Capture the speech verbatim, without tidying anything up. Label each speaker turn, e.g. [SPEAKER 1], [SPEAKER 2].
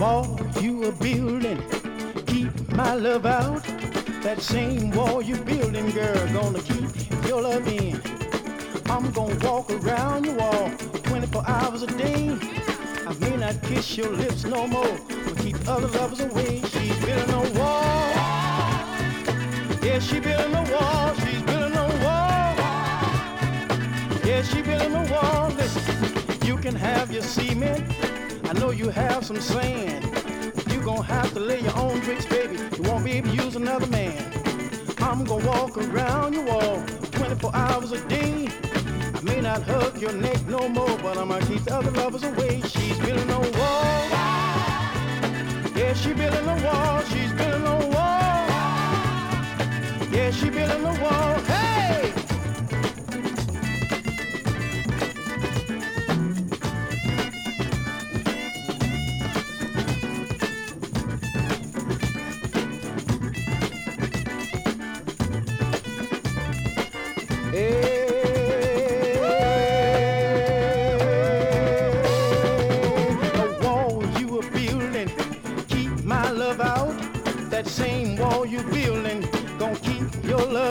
[SPEAKER 1] wall you are building, keep my love out. That same wall you building, girl, gonna keep your love in. I'm gonna walk around your wall twenty-four hours a day. I may not kiss your lips no more, but keep other lovers away. She's building a wall. Yeah, she building a wall. She's building a wall. Yeah, she building a wall. Listen, you can have your cement. I know you have some sand. You gonna have to lay your own bricks, baby. You won't be able to use another man. I'm gonna walk around your wall twenty-four hours a day. I may not hug your neck no more, but I'm gonna keep the other lovers away. She's building a wall. Yeah, she building a wall. She's building a wall. Yeah, she building a wall. Hey! Hey, the wall you are building, keep my love out. That same wall you building, gonna keep your love.